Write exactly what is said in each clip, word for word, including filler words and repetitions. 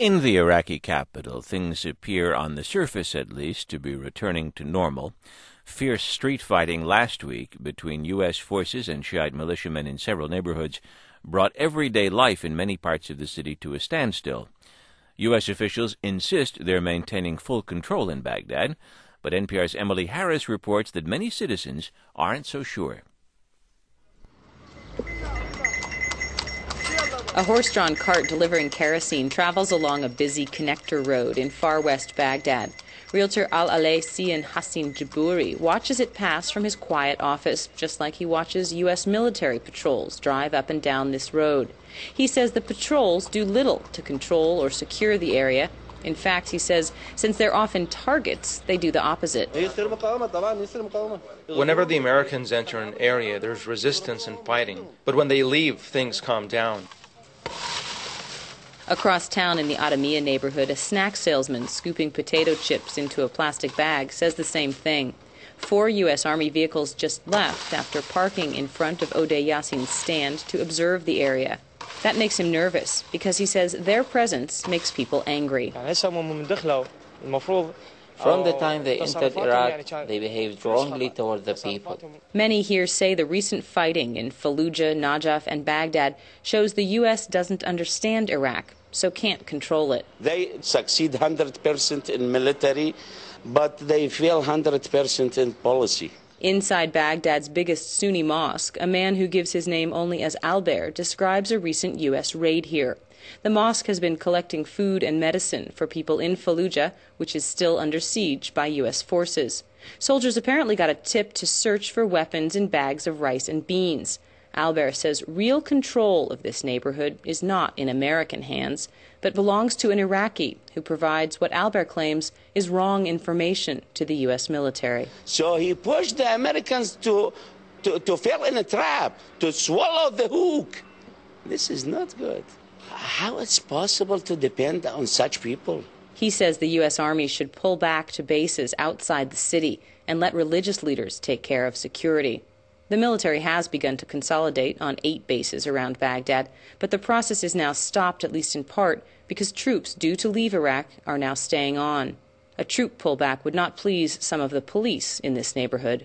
In the Iraqi capital, things appear, on the surface at least, to be returning to normal. Fierce street fighting last week between U S forces and Shiite militiamen in several neighborhoods brought everyday life in many parts of the city to a standstill. U S officials insist they're maintaining full control in Baghdad, but N P R's Emily Harris reports that many citizens aren't so sure. A horse-drawn cart delivering kerosene travels along a busy connector road in far west Baghdad. Realtor Al-Alay Sian Hassin Jabouri watches it pass from his quiet office, just like he watches U S military patrols drive up and down this road. He says the patrols do little to control or secure the area. In fact, he says, since they're often targets, they do the opposite. Whenever the Americans enter an area, there's resistance and fighting. But when they leave, things calm down. Across town in the Adamiyah neighborhood, a snack salesman scooping potato chips into a plastic bag says the same thing. Four U S Army vehicles just left after parking in front of Odeh Yassin's stand to observe the area. That makes him nervous because he says their presence makes people angry. From the time they entered Iraq, they behaved wrongly toward the people. Many here say the recent fighting in Fallujah, Najaf, and Baghdad shows the U S doesn't understand Iraq, so can't control it. They succeed one hundred percent in military, but they fail one hundred percent in policy. Inside Baghdad's biggest Sunni mosque, a man who gives his name only as Albert describes a recent U S raid here. The mosque has been collecting food and medicine for people in Fallujah, which is still under siege by U S forces. Soldiers apparently got a tip to search for weapons in bags of rice and beans. Albert says real control of this neighborhood is not in American hands, but belongs to an Iraqi who provides what Albert claims is wrong information to the U S military. So he pushed the Americans to, to, to fall in a trap, to swallow the hook. This is not good. How it's possible to depend on such people? He says the U S Army should pull back to bases outside the city and let religious leaders take care of security. The military has begun to consolidate on eight bases around Baghdad, but the process is now stopped, at least in part, because troops due to leave Iraq are now staying on. A troop pullback would not please some of the police in this neighborhood.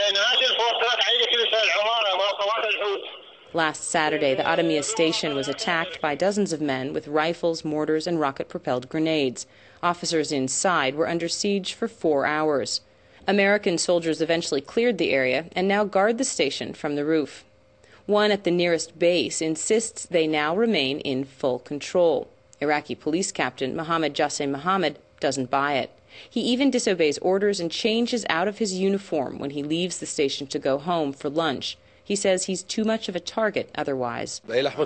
Last Saturday, the Adamiyah station was attacked by dozens of men with rifles, mortars, and rocket-propelled grenades. Officers inside were under siege for four hours. American soldiers eventually cleared the area and now guard the station from the roof. One at the nearest base insists they now remain in full control. Iraqi police captain Mohammad Jassim Mohammed doesn't buy it. He even disobeys orders and changes out of his uniform when he leaves the station to go home for lunch. He says he's too much of a target otherwise.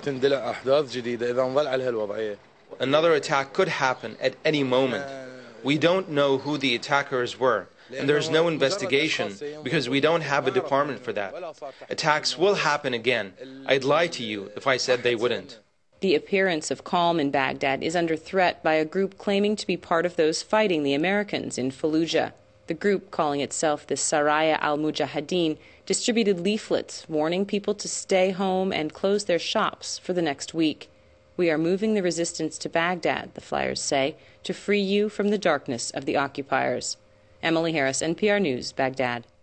Another attack could happen at any moment. We don't know who the attackers were, and there's no investigation because we don't have a department for that. Attacks will happen again. I'd lie to you if I said they wouldn't. The appearance of calm in Baghdad is under threat by a group claiming to be part of those fighting the Americans in Fallujah. The group, calling itself the Saraya al-Mujahideen, distributed leaflets warning people to stay home and close their shops for the next week. We are moving the resistance to Baghdad, the flyers say, to free you from the darkness of the occupiers. Emily Harris, N P R News, Baghdad.